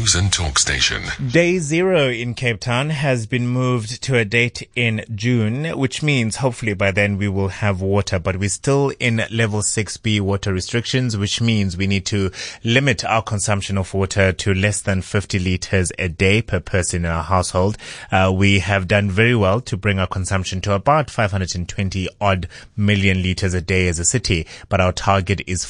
News and Talk Station. Day 0 in Cape Town has been moved to a date in June, which means hopefully by then we will have water, but we're still in level 6B water restrictions, which means we need to limit our consumption of water to less than 50 liters a day per person in our household. We have done very well to bring our consumption to about 520 odd million liters a day as a city, but our target is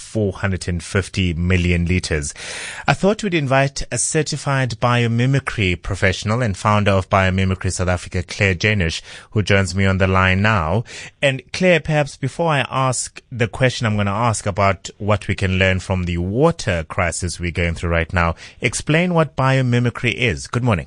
450 million liters. I thought we'd invite a certified biomimicry professional and founder of Biomimicry South Africa, Claire Janish, who joins me on the line now. And Claire, perhaps before I ask the question I'm going to ask about what we can learn from the water crisis we're going through right now, explain what biomimicry is. Good morning.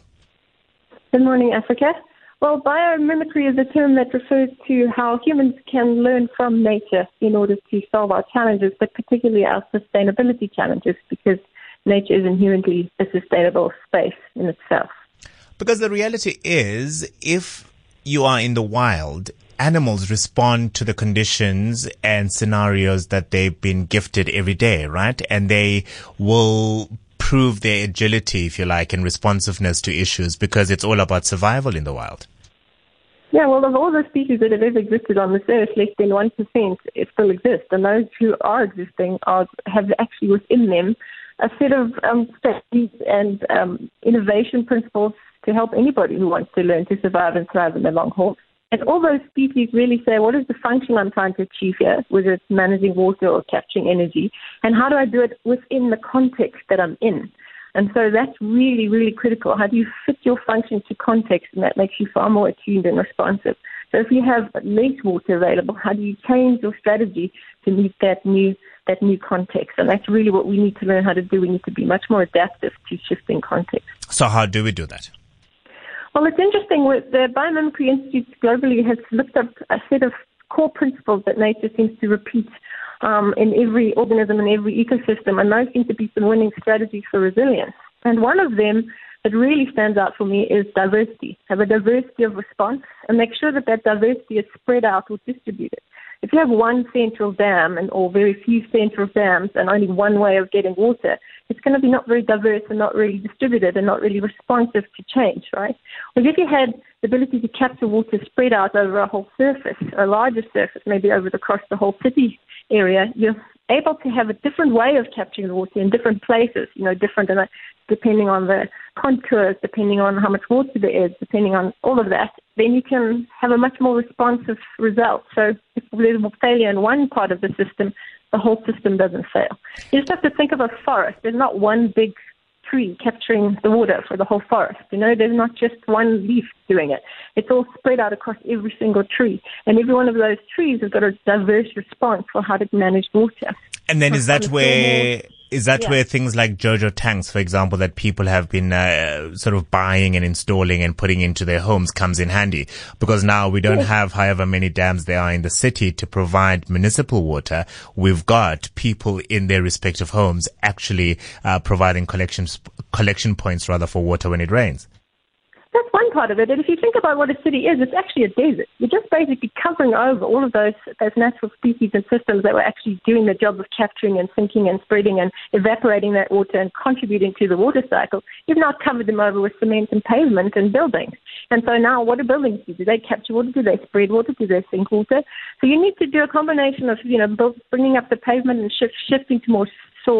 Good morning, Africa. Well, biomimicry is a term that refers to how humans can learn from nature in order to solve our challenges, but particularly our sustainability challenges, because nature is inherently a sustainable space in itself. Because the reality is, if you are in the wild, animals respond to the conditions and scenarios that they've been gifted every day, right? And they will prove their agility, if you like, and responsiveness to issues because it's all about survival in the wild. Yeah, well, of all the species that have ever existed on this earth, less than 1% still exist. And those who are existing have actually within them a set of strategies and innovation principles to help anybody who wants to learn to survive and thrive in the long haul. And all those species really say, what is the function I'm trying to achieve here, whether it's managing water or capturing energy, and how do I do it within the context that I'm in? And so that's really, really critical. How do you fit your function to context? And that makes you far more attuned and responsive. So if you have less water available, how do you change your strategy to meet that new context? And that's really what we need to learn how to do. We need to be much more adaptive to shifting context. So how do we do that? Well, it's interesting. The Biomimicry Institute globally has looked up a set of core principles that nature seems to repeat in every organism and every ecosystem, and those seem to be some winning strategies for resilience. And one of them that really stands out for me is diversity. Have a diversity of response and make sure that diversity is spread out or distributed. If you have one central dam or very few central dams and only one way of getting water, it's going to be not very diverse and not really distributed and not really responsive to change, right? Well, if you had the ability to capture water spread out over a whole surface, a larger surface, maybe across the whole city area, you're able to have a different way of capturing the water in different places, different depending on the contours, depending on how much water there is, depending on all of that, then you can have a much more responsive result. So if there's a failure in one part of the system, the whole system doesn't fail. You just have to think of a forest. There's not one big tree capturing the water for the whole forest. There's not just one leaf doing it. It's all spread out across every single tree. And every one of those trees has got a diverse response for how to manage water. And then is that where things like Jojo tanks, for example, that people have been sort of buying and installing and putting into their homes comes in handy? Because now we don't have however many dams there are in the city to provide municipal water. We've got people in their respective homes actually providing collection points rather for water when it rains. That's one part of it. And if you think about what a city is, it's actually a desert. You're just basically covering over all of those natural species and systems that were actually doing the job of capturing and sinking and spreading and evaporating that water and contributing to the water cycle. You've now covered them over with cement and pavement and buildings. And so now what do buildings do? Do they capture water? Do they spread water? Do they sink water? So you need to do a combination of, bringing up the pavement and shifting to more,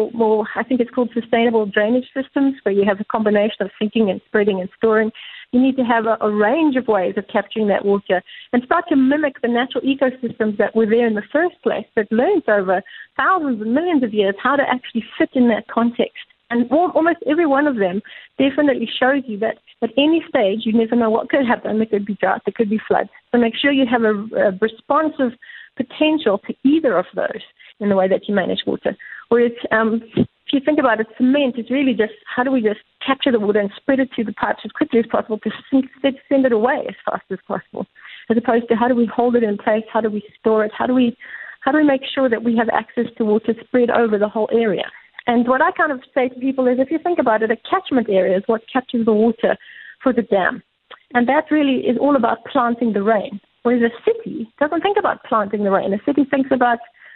I think it's called sustainable drainage systems, where you have a combination of sinking and spreading and storing. You need to have a range of ways of capturing that water and start to mimic the natural ecosystems that were there in the first place, that learned over thousands and millions of years how to actually fit in that context. And almost every one of them definitely shows you that at any stage, you never know what could happen. There could be drought, there could be floods. So make sure you have a responsive potential to either of those in the way that you manage water. Whereas if you think about it, cement is really just how do we just capture the water and spread it to the pipes as quickly as possible to send it away as fast as possible, as opposed to how do we hold it in place, how do we store it, how do we make sure that we have access to water spread over the whole area. And what I kind of say to people is, if you think about it, a catchment area is what captures the water for the dam. And that really is all about planting the rain. Whereas a city doesn't think about planting the rain. A city thinks about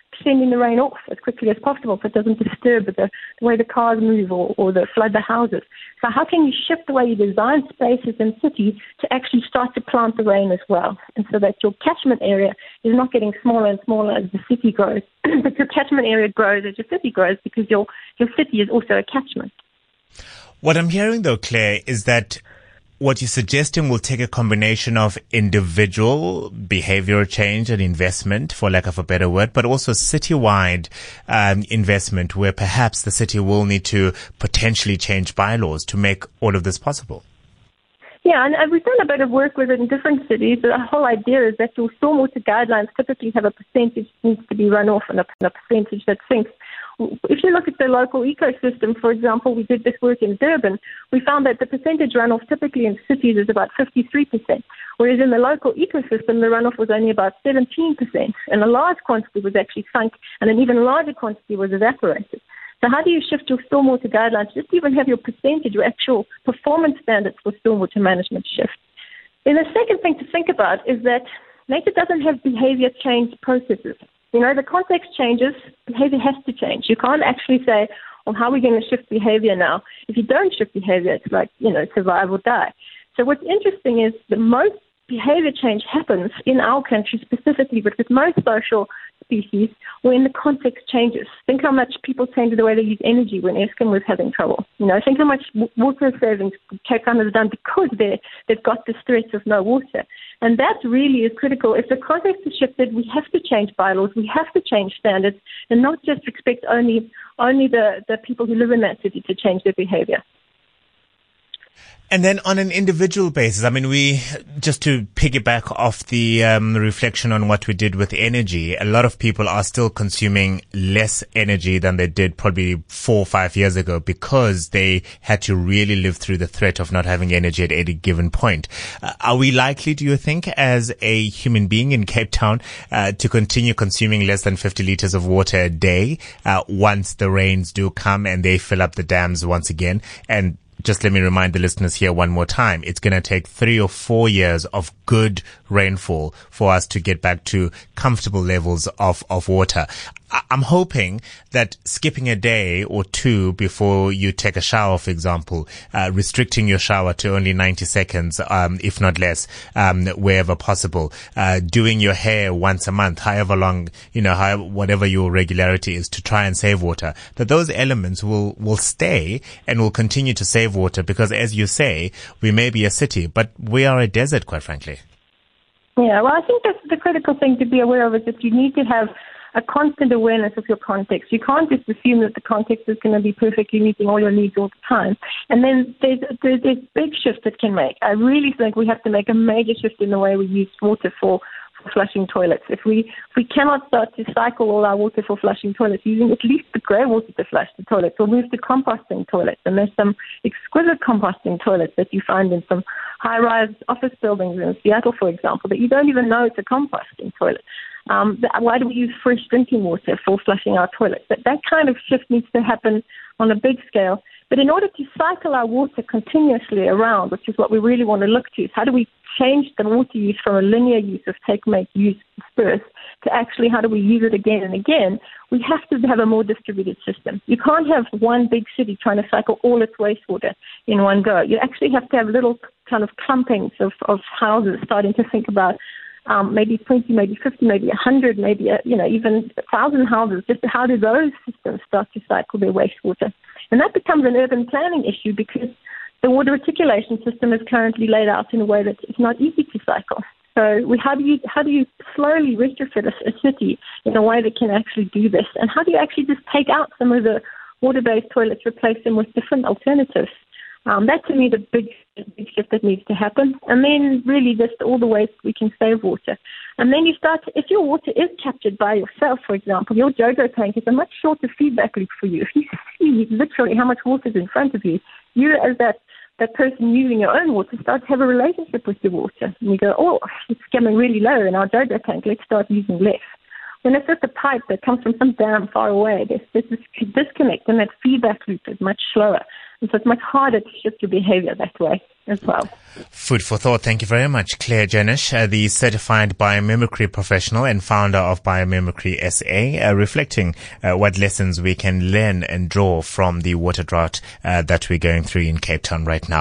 sending the rain off as quickly as possible so it doesn't disturb the way the cars move or flood the houses. So how can you shift the way you design spaces in cities to actually start to plant the rain as well, and so that your catchment area is not getting smaller and smaller as the city grows, but your catchment area grows as your city grows because your city is also a catchment. What I'm hearing, though, Claire, is that what you're suggesting will take a combination of individual behavioral change and investment, for lack of a better word, but also citywide investment where perhaps the city will need to potentially change bylaws to make all of this possible. Yeah, and we've done a bit of work with it in different cities. The whole idea is that your stormwater guidelines typically have a percentage that needs to be run off and a percentage that sinks. If you look at the local ecosystem, for example, we did this work in Durban, we found that the percentage runoff typically in cities is about 53%, whereas in the local ecosystem, the runoff was only about 17%, and a large quantity was actually sunk, and an even larger quantity was evaporated. So how do you shift your stormwater guidelines, just even have your percentage or actual performance standards for stormwater management shift? Then the second thing to think about is that nature doesn't have behavior change processes. You know, the context changes, behavior has to change. You can't actually say, well, how are we going to shift behavior now? If you don't shift behavior, it's like, survive or die. So what's interesting is that most behavior change happens in our country specifically, but with most social species, when the context changes. Think how much people change the way they use energy when Eskom was having trouble. Think how much water savings Cape Town has done because they've got this threat of no water. And that really is critical. If the context is shifted, we have to change bylaws, we have to change standards, and not just expect only the people who live in that city to change their behavior. And then on an individual basis, I mean, just to piggyback off the reflection on what we did with energy, a lot of people are still consuming less energy than they did probably 4 or 5 years ago because they had to really live through the threat of not having energy at any given point. Are we likely, do you think, as a human being in Cape Town, to continue consuming less than 50 liters of water a day once the rains do come and they fill up the dams once again? And just let me remind the listeners here one more time. It's going to take 3 or 4 years of good rainfall for us to get back to comfortable levels of water. I'm hoping that skipping a day or two before you take a shower, for example, restricting your shower to only 90 seconds, if not less, wherever possible, doing your hair once a month, however long, whatever your regularity is, to try and save water, that those elements will stay and will continue to save water because, as you say, we may be a city, but we are a desert, quite frankly. Yeah, well, I think that's the critical thing to be aware of is that you need to have a constant awareness of your context. You can't just assume that the context is going to be perfectly meeting all your needs all the time. And then there's big shifts it can make. I really think we have to make a major shift in the way we use water for flushing toilets. If we cannot start to cycle all our water for flushing toilets, using at least the grey water to flush the toilets, or move to composting toilets. And there's some exquisite composting toilets that you find in some high-rise office buildings in Seattle, for example, that you don't even know it's a composting toilet. Why do we use fresh drinking water for flushing our toilets? That kind of shift needs to happen on a big scale. But in order to cycle our water continuously around, which is what we really want to look to, is how do we change the water use from a linear use of take, make, use, disperse to actually how do we use it again and again? We have to have a more distributed system. You can't have one big city trying to cycle all its wastewater in one go. You actually have to have little kind of clumpings of houses starting to think about maybe 20, maybe 50, maybe 100, maybe even 1,000 houses. Just how do those systems start to cycle their wastewater? And that becomes an urban planning issue because the water reticulation system is currently laid out in a way that it's not easy to cycle. So how do you slowly retrofit a city in a way that can actually do this? And how do you actually just take out some of the water-based toilets, replace them with different alternatives? That's, to me, the big shift that needs to happen. And then really just all the ways we can save water. And then you start, if your water is captured by yourself, for example, your JoJo tank is a much shorter feedback loop for you. If you see literally how much water is in front of you, you as that person using your own water start to have a relationship with the water. And you go, oh, it's coming really low in our JoJo tank, let's start using less. When it's just a pipe that comes from some dam far away, there's this disconnect, and that feedback loop is much slower. And so it's much harder to shift your behavior that way as well. Food for thought. Thank you very much, Claire Jenish, the certified biomimicry professional and founder of Biomimicry SA, reflecting what lessons we can learn and draw from the water drought that we're going through in Cape Town right now.